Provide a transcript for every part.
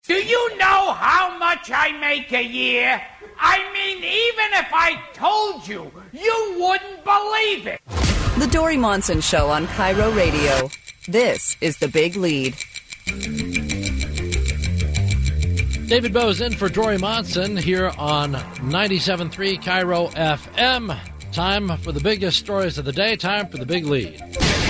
Do you know how much I make a year? I mean, even if I told you, you wouldn't believe it. The Dory Monson Show on Cairo Radio. This is The Big Lead. David Bowes in for Dory Monson here on 97.3 Cairo FM. Time for the biggest stories of the day. Time for The Big Lead.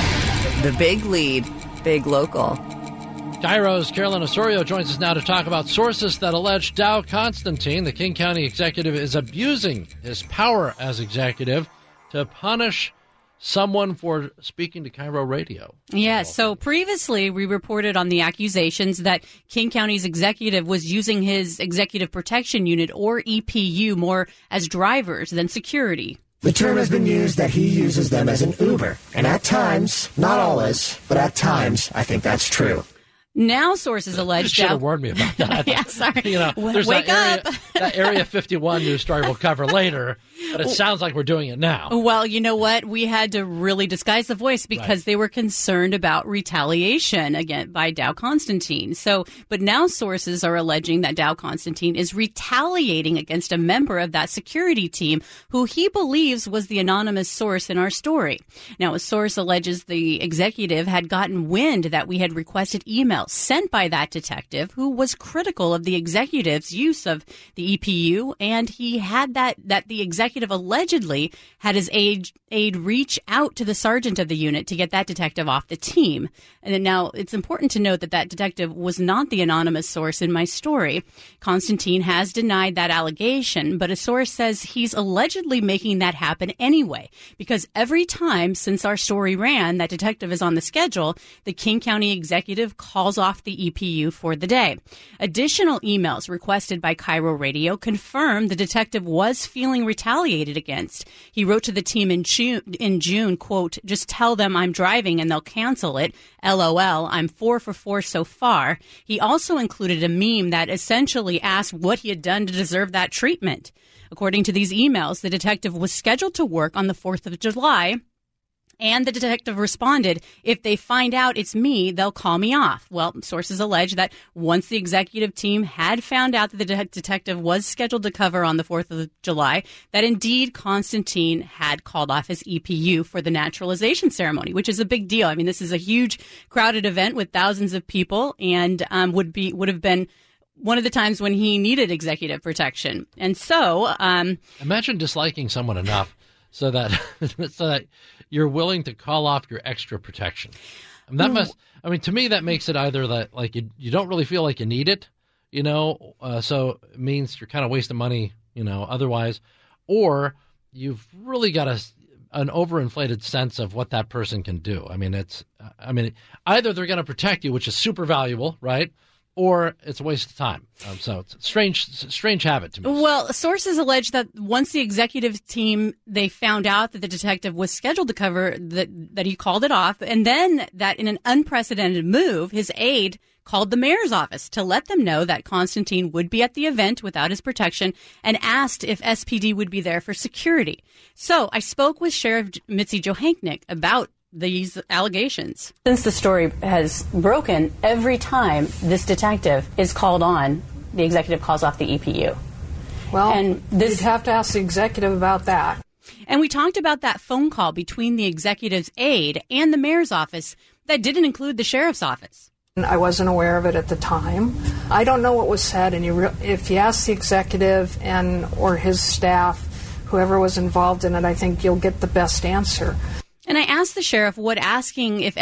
The Big Lead. Big local. Cairo's Carolyn Osorio joins us now to talk about sources that allege Dow Constantine, the King County executive, is abusing his power as executive to punish someone for speaking to Cairo Radio. Yes, so previously we reported on the accusations that King County's executive was using his Executive Protection Unit, or EPU, more as drivers than security. The term has been used that he uses them as an Uber, and at times, not always, but at times, I think that's true. Now sources allege You should have warned me about that. Yeah, sorry. There's Wake up. That Area 51 news story we'll cover later, but it sounds like we're doing it now. Well, you know what? We had to really disguise the voice because they were concerned about retaliation again by Dow Constantine. But now sources are alleging that Dow Constantine is retaliating against a member of that security team who he believes was the anonymous source in our story. Now, a source alleges the executive had gotten wind that we had requested emails sent by that detective who was critical of the executive's use of the EPU, and he had that the executive allegedly had his aide reach out to the sergeant of the unit to get that detective off the team. And now it's important to note that that detective was not the anonymous source in my story. Constantine has denied that allegation, but a source says he's allegedly making that happen anyway, because every time since our story ran that detective is on the schedule, the King County executive calls off the EPU for the day. Additional emails requested by Cairo Radio confirm the detective was feeling retaliated against. He wrote to the team in June, quote, "Just tell them I'm driving and they'll cancel it. LOL, I'm 4 for 4 so far." He also included a meme that essentially asked what he had done to deserve that treatment. According to these emails, the detective was scheduled to work on the 4th of July. And the detective responded, "If they find out it's me, they'll call me off." Well, sources allege that once the executive team had found out that the detective was scheduled to cover on the 4th of July, that indeed Constantine had called off his EPU for the naturalization ceremony, which is a big deal. I mean, this is a huge crowded event with thousands of people and would have been one of the times when he needed executive protection. And so imagine disliking someone enough so that you're willing to call off your extra protection. To me, that makes it either that like you don't really feel like you need it, so it means you're kind of wasting money, otherwise, or you've really got an overinflated sense of what that person can do. Either they're going to protect you, which is super valuable, right? Or it's a waste of time. So it's a strange habit to me. Well, sources allege that once the executive team, they found out that the detective was scheduled to cover, that he called it off, and then that in an unprecedented move, his aide called the mayor's office to let them know that Constantine would be at the event without his protection and asked if SPD would be there for security. So I spoke with Sheriff Mitzi Johanknick about these allegations. Since the story has broken, every time this detective is called on, the executive calls off the EPU. Well, and you'd have to ask the executive about that. And we talked about that phone call between the executive's aide and the mayor's office that didn't include the sheriff's office. I wasn't aware of it at the time. I don't know what was said, and if you ask the executive or his staff, whoever was involved in it, I think you'll get the best answer. And I asked the sheriff asking if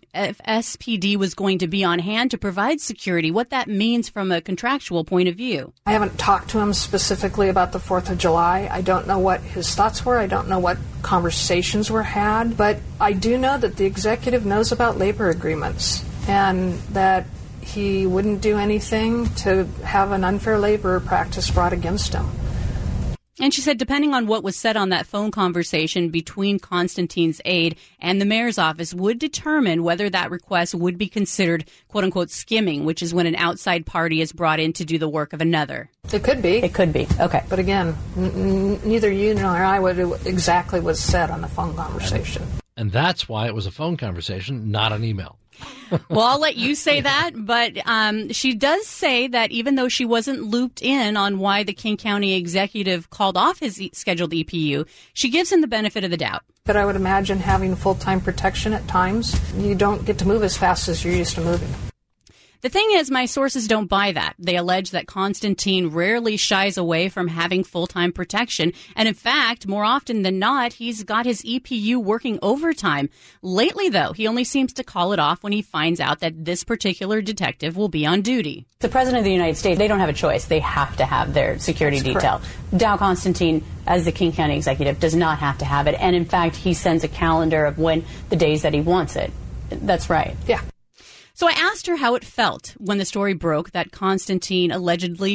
SPD was going to be on hand to provide security, what that means from a contractual point of view. I haven't talked to him specifically about the 4th of July. I don't know what his thoughts were. I don't know what conversations were had. But I do know that the executive knows about labor agreements and that he wouldn't do anything to have an unfair labor practice brought against him. And she said depending on what was said on that phone conversation between Constantine's aide and the mayor's office would determine whether that request would be considered, quote unquote, skimming, which is when an outside party is brought in to do the work of another. It could be. It could be. Okay. But again, neither you nor I would exactly was said on the phone conversation. And that's why it was a phone conversation, not an email. Well, I'll let you say that, but she does say that even though she wasn't looped in on why the King County executive called off his scheduled EPU, she gives him the benefit of the doubt. But I would imagine having full-time protection at times, you don't get to move as fast as you're used to moving. The thing is, my sources don't buy that. They allege that Constantine rarely shies away from having full-time protection. And in fact, more often than not, he's got his EPU working overtime. Lately, though, he only seems to call it off when he finds out that this particular detective will be on duty. The President of the United States, they don't have a choice. They have to have their security detail. Dow Constantine, as the King County executive, does not have to have it. And in fact, he sends a calendar of when the days that he wants it. That's right. Yeah. So I asked her how it felt when the story broke that Constantine allegedly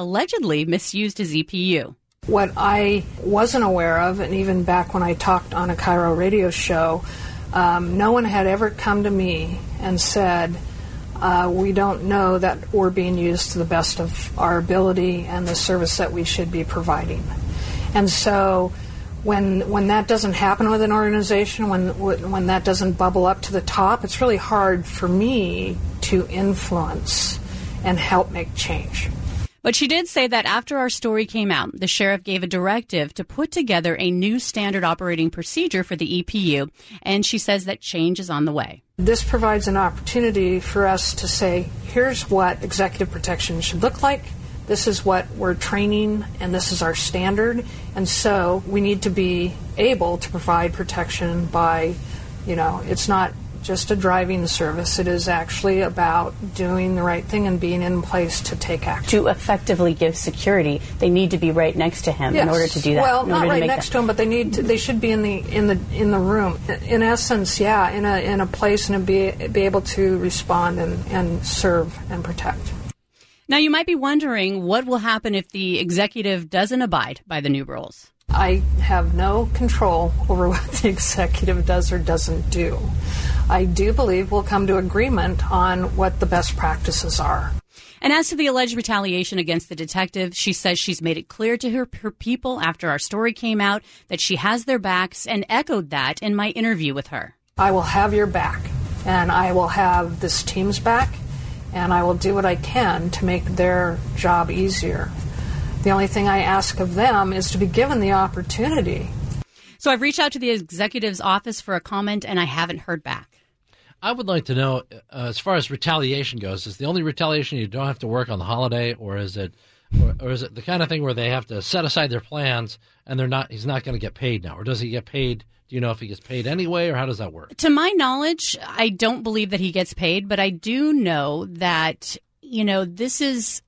misused his EPU. What I wasn't aware of, and even back when I talked on a Cairo radio show, no one had ever come to me and said, we don't know that we're being used to the best of our ability and the service that we should be providing. And so when that doesn't happen with an organization, when that doesn't bubble up to the top, it's really hard for me to influence and help make change. But she did say that after our story came out, the sheriff gave a directive to put together a new standard operating procedure for the EPU, and she says that change is on the way. This provides an opportunity for us to say, here's what executive protection should look like. This is what we're training, and this is our standard. And so we need to be able to provide protection by, it's not just a driving service. It is actually about doing the right thing and being in place to take action. To effectively give security, they need to be right next to him in order to do that. Well, not right next to him, but they should be in the room. In essence, in a place and be able to respond and serve and protect. Now, you might be wondering what will happen if the executive doesn't abide by the new rules. I have no control over what the executive does or doesn't do. I do believe we'll come to agreement on what the best practices are. And as to the alleged retaliation against the detective, she says she's made it clear to her people after our story came out that she has their backs, and echoed that in my interview with her. I will have your back, and I will have this team's back, and I will do what I can to make their job easier. The only thing I ask of them is to be given the opportunity. So I've reached out to the executive's office for a comment, and I haven't heard back. I would like to know, as far as retaliation goes, is the only retaliation you don't have to work on the holiday, or is it the kind of thing where they have to set aside their plans and he's not going to get paid now, or does he get paid? Do you know if he gets paid anyway, or how does that work? To my knowledge, I don't believe that he gets paid, but I do know that, this is,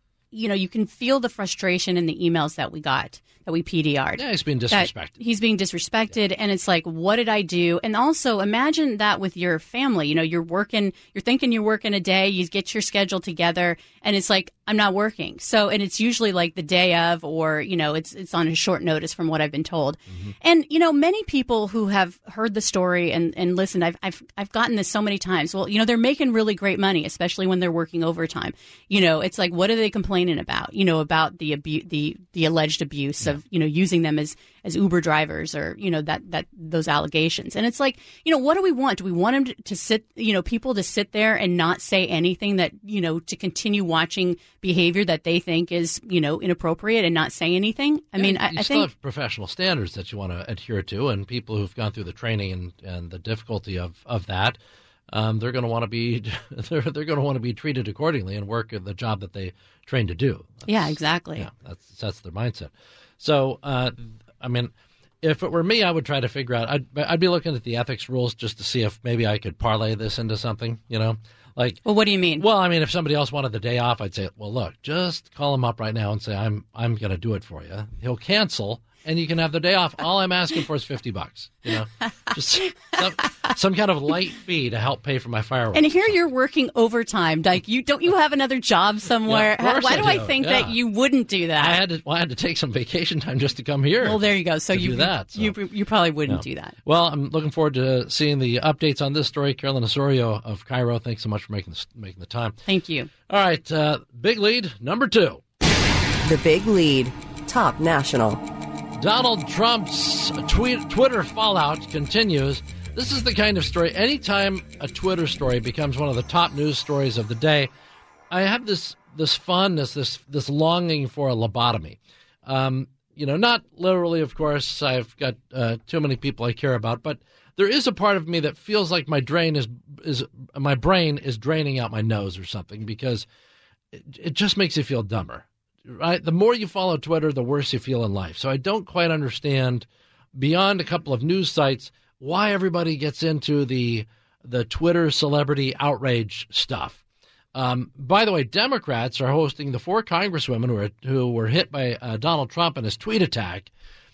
you can feel the frustration in the emails that we got, that we PDR'd. Yeah, he's being disrespected. He's being disrespected, and it's like, what did I do? And also, imagine that with your family. You're thinking you're working a day, you get your schedule together, and it's like, I'm not working. So, and it's usually like the day of, or, it's on a short notice from what I've been told. Mm-hmm. And, many people who have heard the story and listened, I've gotten this so many times. Well, they're making really great money, especially when they're working overtime. It's like, what are they complaining about? About the alleged abuse of, using them as Uber drivers, or, those allegations. And it's like, what do we want? Do we want them to sit, people to sit there and not say anything that, to continue watching behavior that they think is, inappropriate and not say anything? I mean, I still think have professional standards that you want to adhere to, and people who've gone through the training and the difficulty of that, they're going to want to be they're going to want to be treated accordingly and work at the job that they trained to do. Exactly. Yeah, that's their mindset. So, if it were me, I would try to figure out. I'd be looking at the ethics rules just to see if maybe I could parlay this into something. Like, well, what do you mean? Well, if somebody else wanted the day off, I'd say, well, look, just call him up right now and say, I'm going to do it for you. He'll cancel, and you can have the day off. All I'm asking for is $50. Just some kind of light fee to help pay for my fireworks. And here you're working overtime. Like, don't you have another job somewhere? Yeah, why do I think that you wouldn't do that? I had to take some vacation time just to come here. Well, there you go. So you do that. So. You probably wouldn't do that. Well, I'm looking forward to seeing the updates on this story. Carolyn Osorio of Cairo, thanks so much for making the time. Thank you. All right, big lead number 2. The big lead, top national. Donald Trump's Twitter fallout continues This is the kind of story, anytime a Twitter story becomes one of the top news stories of the day, I have this fondness, this longing for a lobotomy. Not literally, of course. I've got too many people I care about, but there is a part of me that feels like my brain is draining out my nose or something, because it just makes you feel dumber, right? The more you follow Twitter, the worse you feel in life. So I don't quite understand, beyond a couple of news sites, why everybody gets into the Twitter celebrity outrage stuff. By the way, Democrats are hosting the 4 congresswomen who were hit by Donald Trump and his tweet attack.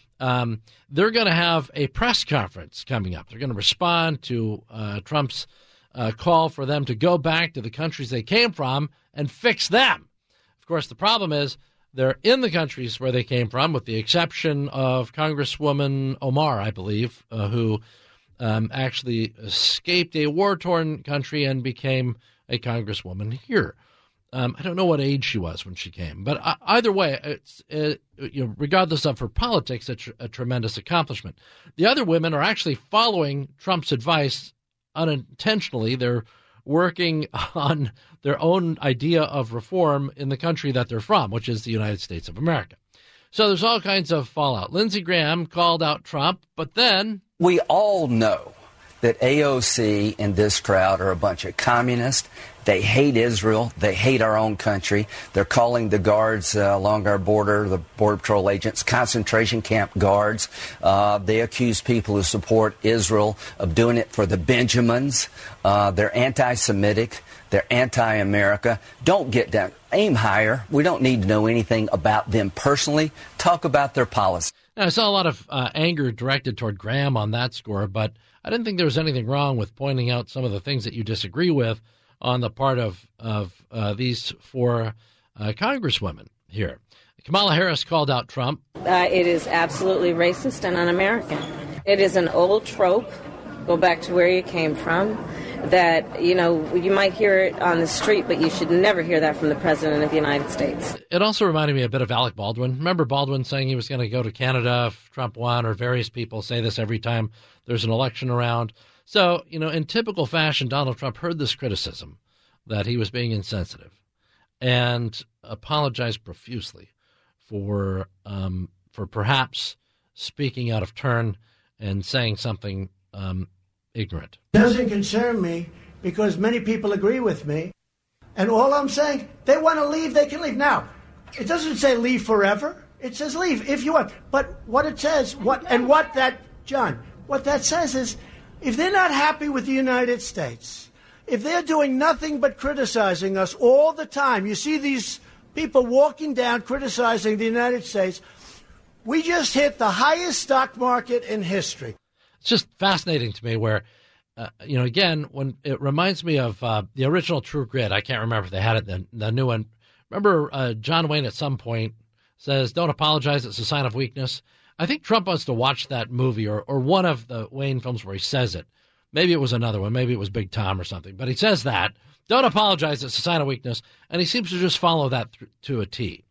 They're going to have a press conference coming up. They're going to respond to Trump's call for them to go back to the countries they came from and fix them. Of course, the problem is they're in the countries where they came from, with the exception of Congresswoman Omar, I believe, who actually escaped a war-torn country and became a congresswoman here. I don't know what age she was when she came, but either way, it's regardless of her politics, it's a tremendous accomplishment. The other women are actually following Trump's advice unintentionally. They're working on their own idea of reform in the country that they're from, which is the United States of America. So there's all kinds of fallout. Lindsey Graham called out Trump, but then... We all know that AOC and this crowd are a bunch of communists. They hate Israel. They hate our own country. They're calling the guards along our border, the Border Patrol agents, concentration camp guards. They accuse people who support Israel of doing it for the Benjamins. They're anti-Semitic. They're anti-America. Don't get down. Aim higher. We don't need to know anything about them personally. Talk about their policy. Now, I saw a lot of anger directed toward Graham on that score, but I didn't think there was anything wrong with pointing out some of the things that you disagree with on the part of these 4 congresswomen here. Kamala Harris called out Trump. It is absolutely racist and un-American. It is an old trope, go back to where you came from, that, you might hear it on the street, but you should never hear that from the President of the United States. It also reminded me a bit of Alec Baldwin. Remember Baldwin saying he was going to go to Canada if Trump won, or various people say this every time there's an election around. So, in typical fashion, Donald Trump heard this criticism that he was being insensitive and apologized profusely for perhaps speaking out of turn and saying something ignorant. Doesn't concern me because many people agree with me. And all I'm saying, they want to leave, they can leave. Now, it doesn't say leave forever. It says leave if you want. But what it says, what that says is, if they're not happy with the United States, if they're doing nothing but criticizing us all the time, you see these people walking down criticizing the United States, we just hit the highest stock market in history. It's just fascinating to me where, again, when it reminds me of the original True Grit. I can't remember if they had it then, the new one. Remember John Wayne at some point says, "Don't apologize, it's a sign of weakness." I think Trump wants to watch that movie or one of the Wayne films where he says it. Maybe it was another one. Maybe it was Big Tom or something. But he says that. Don't apologize. It's a sign of weakness. And he seems to just follow that to a T,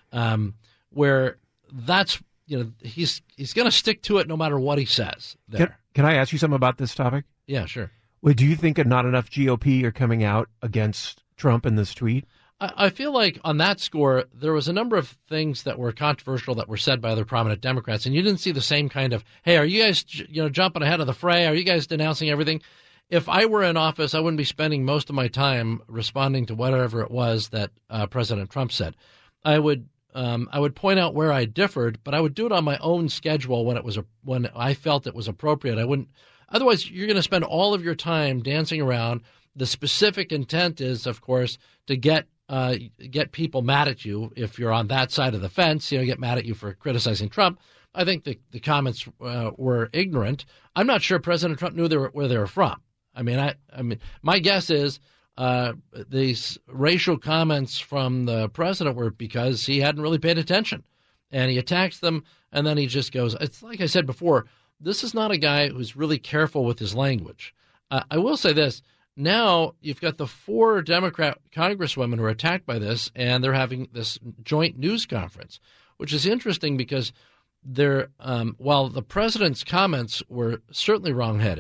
where that's, he's going to stick to it no matter what he says there. Can I ask you something about this topic? Yeah, sure. Well, do you think not enough GOP are coming out against Trump in this tweet? I feel like on that score, there was a number of things that were controversial that were said by other prominent Democrats, and you didn't see the same kind of, hey, are you guys jumping ahead of the fray? Are you guys denouncing everything? If I were in office, I wouldn't be spending most of my time responding to whatever it was that President Trump said. I would point out where I differed, but I would do it on my own schedule when I felt it was appropriate. I wouldn't. Otherwise, you're going to spend all of your time dancing around. The specific intent is, of course, to get people mad at you if you're on that side of the fence. Get mad at you for criticizing Trump. I think the comments were ignorant. I'm not sure President Trump knew where they were from. I mean, my guess is these racial comments from the president were because he hadn't really paid attention, and he attacks them, and then he just goes. It's like I said before. This is not a guy who's really careful with his language. I will say this. Now you've got the 4 Democrat congresswomen who are attacked by this, and they're having this joint news conference, which is interesting because while the president's comments were certainly wrongheaded,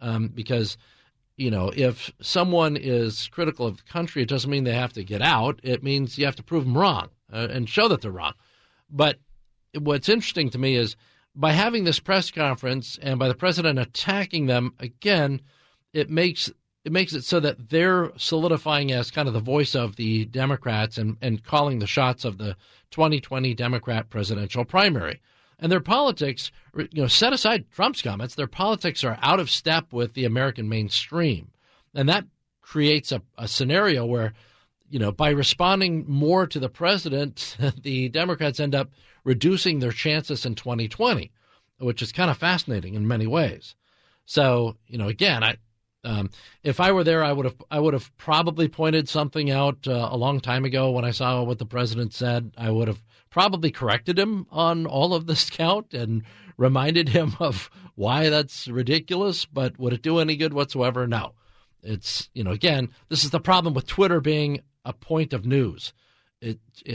because, if someone is critical of the country, it doesn't mean they have to get out. It means you have to prove them wrong and show that they're wrong. But what's interesting to me is by having this press conference and by the president attacking them again, it makes it so that they're solidifying as kind of the voice of the Democrats and calling the shots of the 2020 Democrat presidential primary. And their politics, set aside Trump's comments, their politics are out of step with the American mainstream. And that creates a scenario where, by responding more to the president, the Democrats end up reducing their chances in 2020, which is kind of fascinating in many ways. So, again, if I were there, I would have probably pointed something out a long time ago when I saw what the president said. I would have probably corrected him on all of this count and reminded him of why that's ridiculous. But would it do any good whatsoever? No. It's again, this is the problem with Twitter being a point of news. It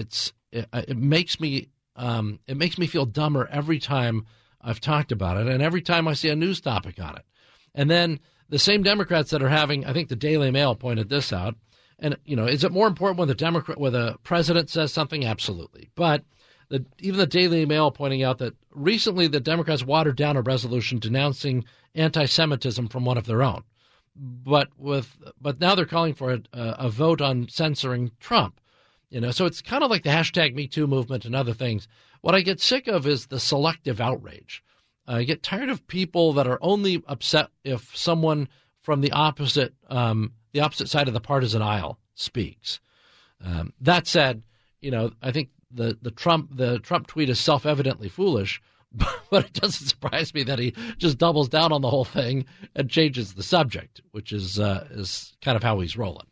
makes me feel dumber every time I've talked about it, and every time I see a news topic on it. And then the same Democrats that are having, I think the Daily Mail pointed this out. And, is it more important when the president says something? Absolutely. But even the Daily Mail pointing out that recently the Democrats watered down a resolution denouncing anti-Semitism from one of their own. But now they're calling for a vote on censoring Trump. So it's kind of like the hashtag #MeToo movement and other things. What I get sick of is the selective outrage. I get tired of people that are only upset if someone from the opposite side of the partisan aisle speaks. That said, I think the Trump tweet is self-evidently foolish, but it doesn't surprise me that he just doubles down on the whole thing and changes the subject, which is kind of how he's rolling.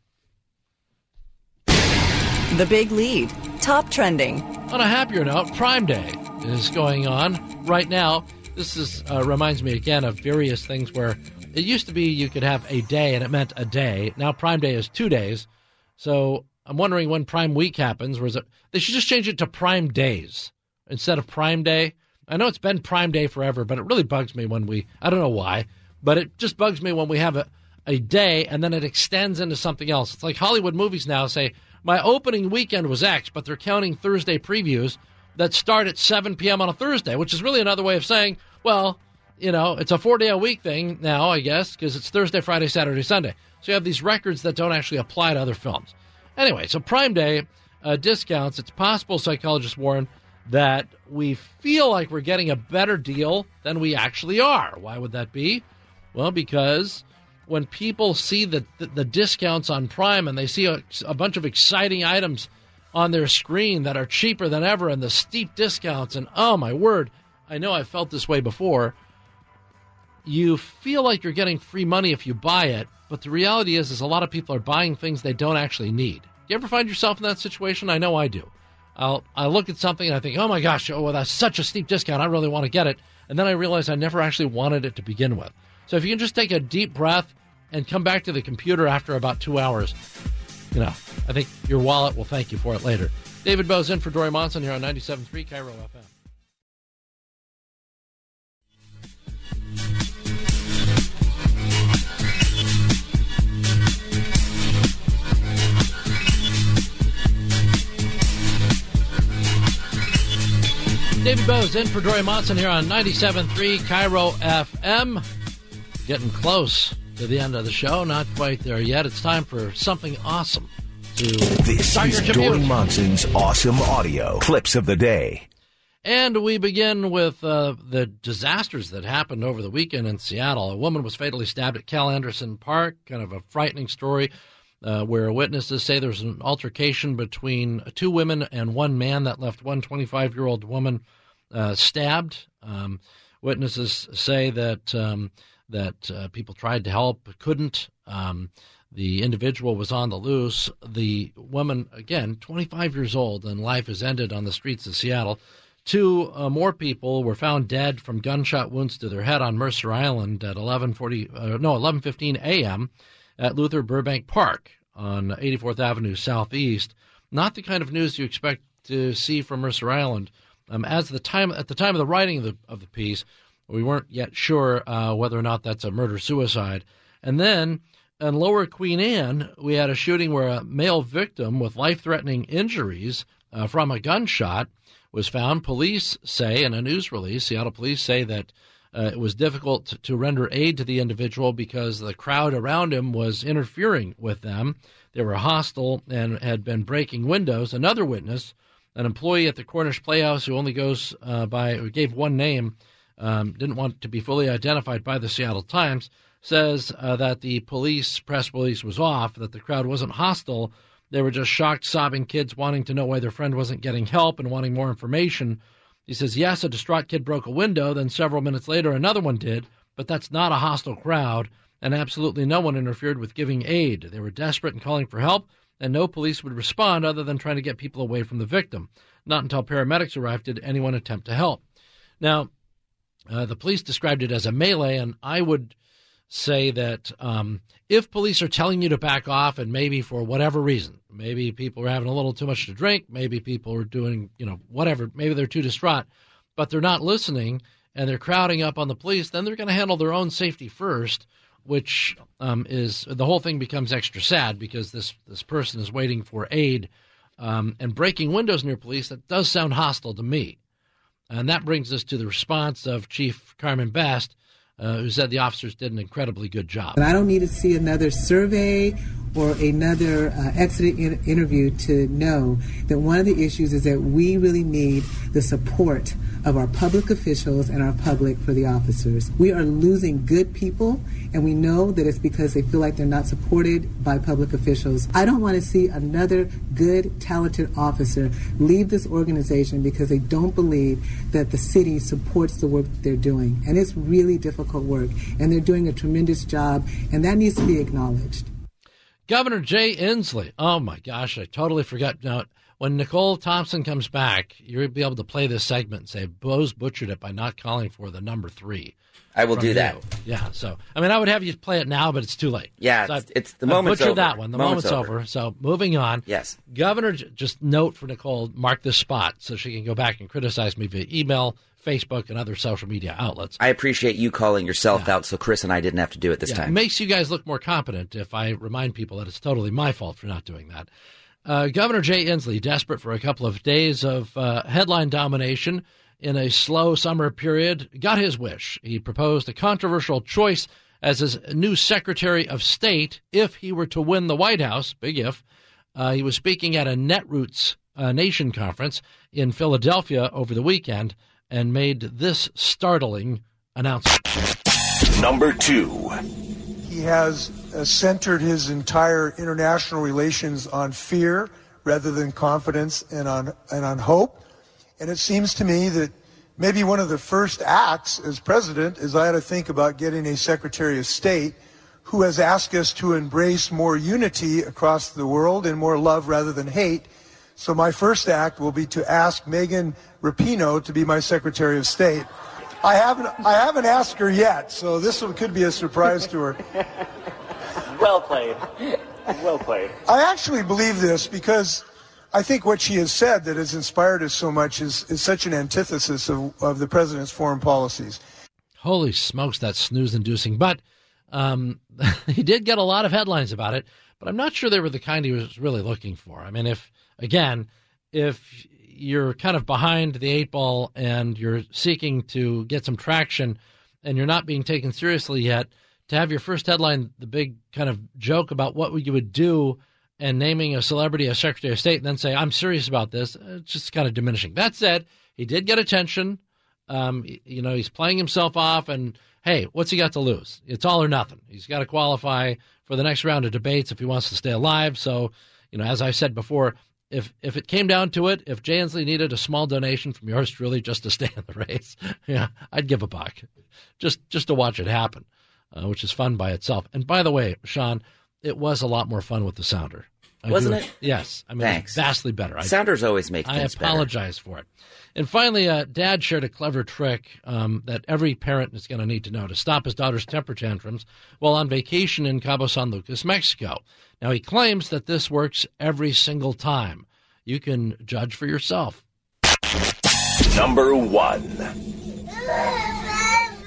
The Big Lead, top trending. On a happier note, Prime Day is going on right now. This reminds me again of various things where it used to be you could have a day and it meant a day. Now Prime Day is 2 days. So I'm wondering when Prime Week happens. They should just change it to Prime Days instead of Prime Day. I know it's been Prime Day forever, but it really bugs me when I don't know why, but it just bugs me when we have a day and then it extends into something else. It's like Hollywood movies now say, my opening weekend was X, but they're counting Thursday previews that start at 7 p.m. on a Thursday, which is really another way of saying, well, it's a 4-day-a-week thing now, I guess, because it's Thursday, Friday, Saturday, Sunday. So you have these records that don't actually apply to other films. Anyway, so Prime Day discounts, it's possible, psychologists warn, that we feel like we're getting a better deal than we actually are. Why would that be? Well, because when people see the discounts on Prime and they see a bunch of exciting items on their screen that are cheaper than ever and the steep discounts, and oh my word, I know I've felt this way before, you feel like you're getting free money if you buy it, but the reality is a lot of people are buying things they don't actually need. Do you ever find yourself in that situation? I know I do. I look at something and I think, oh my gosh, that's such a steep discount, I really want to get it, and then I realize I never actually wanted it to begin with. So if you can just take a deep breath and come back to the computer after about 2 hours, I think your wallet will thank you for it later. David Bowe's in for Dory Monson here on 97.3 Cairo FM. David Bowe's in for Dory Monson here on 97.3 Cairo FM. Getting close to the end of the show. Not quite there yet. It's time for something awesome to This is Dory Monson's Awesome Audio Clips of the Day. And we begin with the disasters that happened over the weekend in Seattle. A woman was fatally stabbed at Cal Anderson Park, kind of a frightening story where witnesses say there was an altercation between 2 women and 1 man that left one 25-year-old woman stabbed. Witnesses say that people tried to help but couldn't. The individual was on the loose. The woman, again, 25 years old, and life is ended on the streets of Seattle. 2 more people were found dead from gunshot wounds to their head on Mercer Island at 11:15 a.m. at Luther Burbank Park on 84th Avenue Southeast. Not the kind of news you expect to see from Mercer Island. At the time of the writing of the piece, We weren't yet sure whether or not that's a murder-suicide. And then in Lower Queen Anne, we had a shooting where a male victim with life-threatening injuries from a gunshot was found. Police say in a news release, Seattle police say that it was difficult to render aid to the individual because the crowd around him was interfering with them. They were hostile and had been breaking windows. Another witness, an employee at the Cornish Playhouse who only gave one name, didn't want to be fully identified by the Seattle Times, says that the press release was off, that the crowd wasn't hostile. They were just shocked, sobbing kids wanting to know why their friend wasn't getting help and wanting more information. He says, yes, a distraught kid broke a window, then several minutes later another one did, but that's not a hostile crowd, and absolutely no one interfered with giving aid. They were desperate and calling for help, and no police would respond other than trying to get people away from the victim. Not until paramedics arrived did anyone attempt to help. Now, the police described it as a melee, and I would say that if police are telling you to back off, and maybe for whatever reason, maybe people are having a little too much to drink, maybe people are doing, whatever, maybe they're too distraught, but they're not listening and they're crowding up on the police, then they're going to handle their own safety first, which is the whole thing becomes extra sad because this person is waiting for aid and breaking windows near police. That does sound hostile to me. And that brings us to the response of Chief Carmen Best, who said the officers did an incredibly good job. And I don't need to see another survey or another exit interview to know that one of the issues is that we really need the support of our public officials and our public for the officers. We are losing good people, and we know that it's because they feel like they're not supported by public officials. I don't want to see another good, talented officer leave this organization because they don't believe that the city supports the work that they're doing. And it's really difficult work, and they're doing a tremendous job, and that needs to be acknowledged. Governor Jay Inslee. Oh, my gosh, I totally forgot. Now, when Nicole Thompson comes back, you'll be able to play this segment and say, Bose butchered it by not calling for the number 3. I will do that. Yeah, so, I would have you play it now, but it's too late. Yeah, so it's the moment's over. Butchered that one. The moment's over. So, moving on. Yes. Governor, just note for Nicole, mark this spot so she can go back and criticize me via email, Facebook, and other social media outlets. I appreciate you calling yourself out so Chris and I didn't have to do it this time. It makes you guys look more competent if I remind people that it's totally my fault for not doing that. Governor Jay Inslee, desperate for a couple of days of headline domination in a slow summer period, got his wish. He proposed a controversial choice as his new Secretary of State if he were to win the White House, big if. He was speaking at a Netroots Nation conference in Philadelphia over the weekend and made this startling announcement. Number 2. He has centered his entire international relations on fear rather than confidence and on hope. And it seems to me that maybe one of the first acts as president is I had to think about getting a Secretary of State who has asked us to embrace more unity across the world and more love rather than hate. So my first act will be to ask Megan Rapinoe to be my Secretary of State. I haven't asked her yet, so this could be a surprise to her. Well played. Well played. I actually believe this because I think what she has said that has inspired us so much is such an antithesis of the president's foreign policies. Holy smokes, that's snooze-inducing. But he did get a lot of headlines about it, but I'm not sure they were the kind he was really looking for. I mean, if you're kind of behind the 8 ball and you're seeking to get some traction and you're not being taken seriously yet, to have your first headline, the big kind of joke about what you would do and naming a celebrity as Secretary of State and then say, I'm serious about this, it's just kind of diminishing. That said, he did get attention. He's playing himself off, and hey, what's he got to lose? It's all or nothing. He's got to qualify for the next round of debates if he wants to stay alive. So, as I said before, if it came down to it, if Jay Inslee needed a small donation from yours truly just to stay in the race, yeah, I'd give $1 just to watch it happen, which is fun by itself. And by the way, Sean, it was a lot more fun with the sounder. Wasn't it? Yes. I mean, thanks. Vastly better. Sounders always make things better. I apologize for it. And finally, Dad shared a clever trick that every parent is going to need to know to stop his daughter's temper tantrums while on vacation in Cabo San Lucas, Mexico. Now, he claims that this works every single time. You can judge for yourself. Number 1.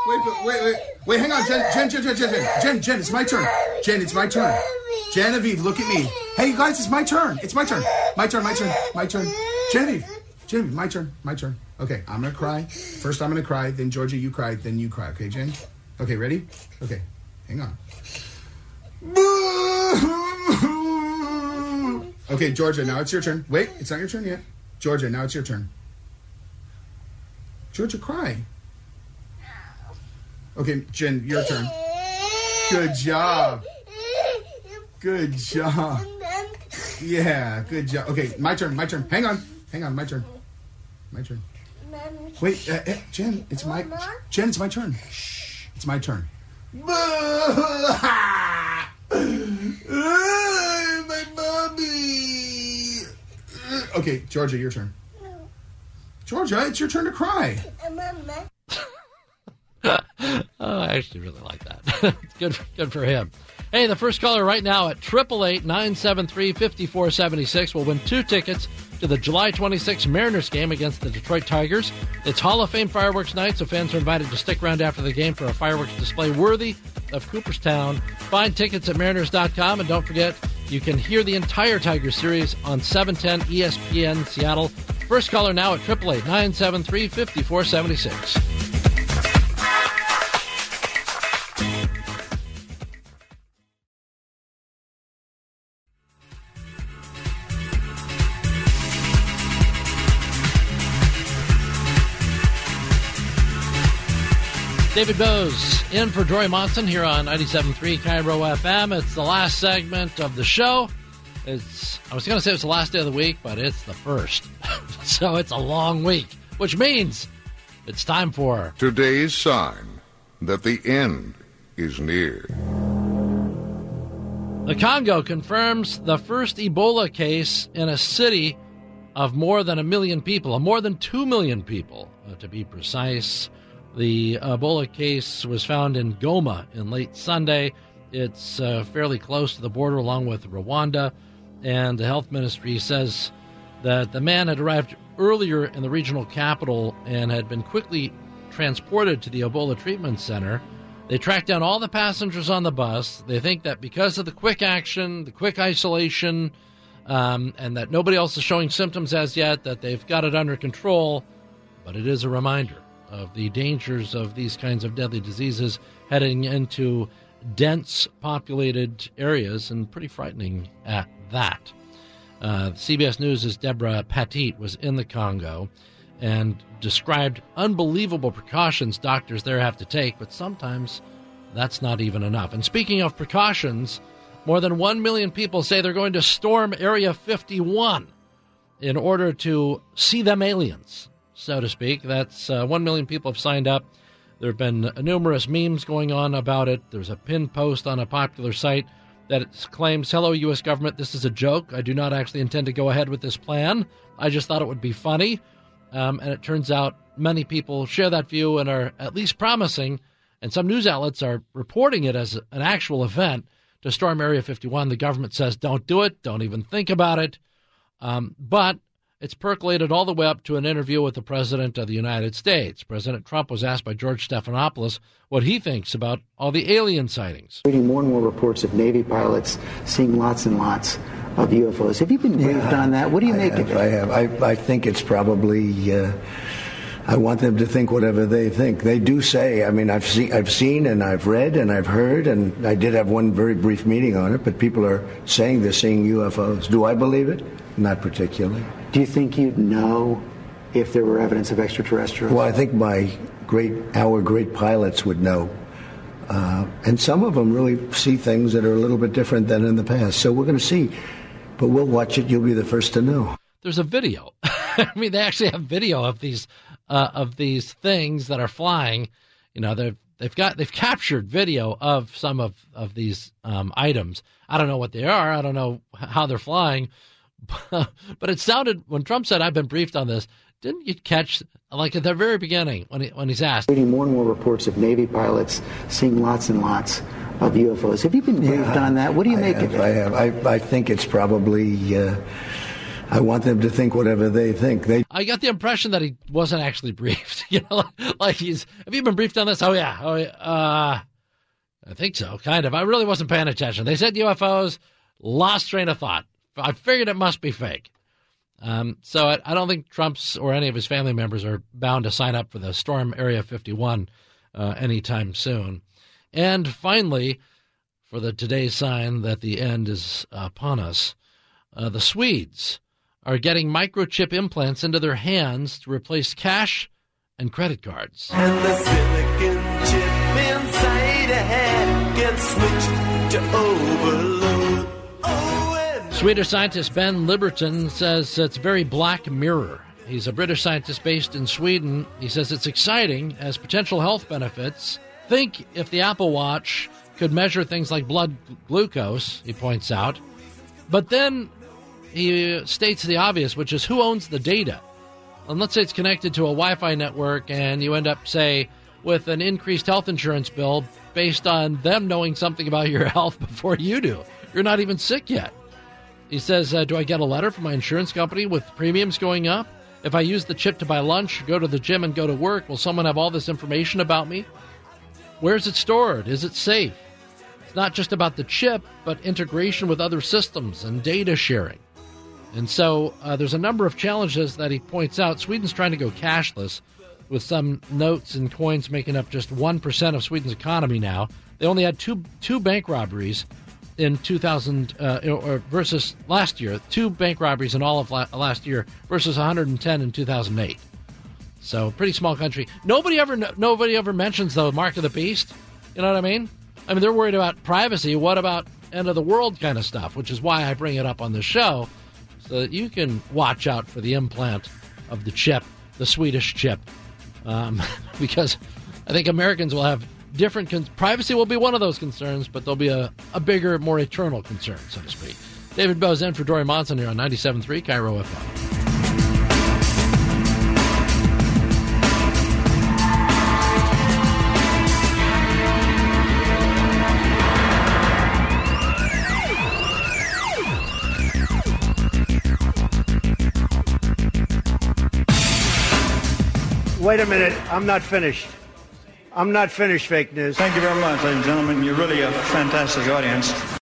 Wait, hang on, Jen, it's my turn. Jen, it's my turn. Genevieve, look at me. Hey, you guys, it's my turn. My turn. Genevieve, my turn. Okay, I'm going to cry. First, I'm going to cry. Then, Georgia, you cry. Then you cry. Okay, Jen? Okay, ready? Okay, hang on. Okay, Georgia, now it's your turn. Wait, it's not your turn yet. Georgia, now it's your turn. Georgia, cry. Okay, Jen, your turn. Good job. Yeah, good job. Okay, my turn. Hang on, my turn. Wait, Jen, it's my turn. Shh, it's my turn. My mommy. Okay, Georgia, your turn. Georgia, it's your turn to cry. Oh, I actually really like that. Good for him. Hey, the first caller right now at 888-973-5476 will win 2 tickets to the July 26th Mariners game against the Detroit Tigers. It's Hall of Fame fireworks night, so fans are invited to stick around after the game for a fireworks display worthy of Cooperstown. Find tickets at Mariners.com, and don't forget, you can hear the entire Tigers series on 710 ESPN Seattle. First caller now at 888-973-5476. David Bose in for Jory Monson here on 97.3 Cairo FM. It's the last segment of the show. I was going to say it's the last day of the week, but it's the first. So it's a long week, which means it's time for today's sign that the end is near. The Congo confirms the first Ebola case in a city of more than 1 million people, more than 2 million people, to be precise. The Ebola case was found in Goma in late Sunday. It's fairly close to the border along with Rwanda, and the health ministry says that the man had arrived earlier in the regional capital and had been quickly transported to the Ebola treatment center. They tracked down all the passengers on the bus. They think that because of the quick action, the quick isolation, and that nobody else is showing symptoms as yet, that they've got it under control. But it is a reminder of the dangers of these kinds of deadly diseases heading into dense populated areas, and pretty frightening at that. CBS News' Deborah Petit was in the Congo and described unbelievable precautions doctors there have to take, but sometimes that's not even enough. And speaking of precautions, more than 1 million people say they're going to storm Area 51 in order to see them aliens, so to speak. That's 1 million people have signed up. There have been numerous memes going on about it. There's a pinned post on a popular site that claims, "Hello, U.S. government, this is a joke. I do not actually intend to go ahead with this plan. I just thought it would be funny." And it turns out many people share that view and are at least promising, and some news outlets are reporting it as an actual event, to storm Area 51. The government says, don't do it, don't even think about it. But it's percolated all the way up to an interview with the President of the United States. President Trump was asked by George Stephanopoulos what he thinks about all the alien sightings. Reading more and more reports of Navy pilots seeing lots and lots of UFOs. Have you been briefed on that? What do you make of it? I have. I think it's probably... I want them to think whatever they think. They do say, I mean, I've seen and I've read and I've heard, and I did have one very brief meeting on it, but people are saying they're seeing UFOs. Do I believe it? Not particularly. Do you think you'd know if there were evidence of extraterrestrials? Well, I think our great pilots would know. And some of them really see things that are a little bit different than in the past. So we're going to see. But we'll watch it. You'll be the first to know. There's a video. I mean, they actually have video of these things that are flying. You know, they've captured video of some of these items. I don't know what they are. I don't know how they're flying. But it sounded, when Trump said, "I've been briefed on this," didn't you catch, like at the very beginning when he's asked? Reading more and more reports of Navy pilots seeing lots and lots of UFOs. Have you been briefed on that? What do you make of it? I have. I think it's probably... I want them to think whatever they think. I got the impression that he wasn't actually briefed. Like have you been briefed on this? Oh yeah. I think so, kind of. I really wasn't paying attention. They said UFOs, lost train of thought. I figured it must be fake. So I don't think Trump's or any of his family members are bound to sign up for the Storm Area 51 anytime soon. And finally, for today's sign that the end is upon us, the Swedes are getting microchip implants into their hands to replace cash and credit cards. And the silicon chip inside a head gets switched to overload. Swedish scientist Ben Liberton says it's very Black Mirror. He's a British scientist based in Sweden. He says it's exciting as potential health benefits. Think if the Apple Watch could measure things like blood glucose, he points out. But then he states the obvious, which is who owns the data? And let's say it's connected to a Wi-Fi network and you end up, say, with an increased health insurance bill based on them knowing something about your health before you do. You're not even sick yet. He says, do I get a letter from my insurance company with premiums going up? If I use the chip to buy lunch, go to the gym, and go to work, will someone have all this information about me? Where's it stored? Is it safe? It's not just about the chip, but integration with other systems and data sharing. And so there's a number of challenges that he points out. Sweden's trying to go cashless, with some notes and coins making up just 1% of Sweden's economy now. They only had two bank robberies in 2000 versus last year, 2 bank robberies in all of last year versus 110 in 2008. So pretty small country. Nobody ever mentions the mark of the beast. You know what I mean? I mean, they're worried about privacy. What about end of the world kind of stuff? Which is why I bring it up on the show, so that you can watch out for the implant of the chip, the Swedish chip, because I think Americans will have different privacy will be one of those concerns, but there'll be a bigger, more eternal concern, so to speak. David Bowes in for Dory Monson here on 97.3 Cairo FM. Wait a minute. I'm not finished. Fake news. Thank you very much, ladies and gentlemen. You're really a fantastic audience.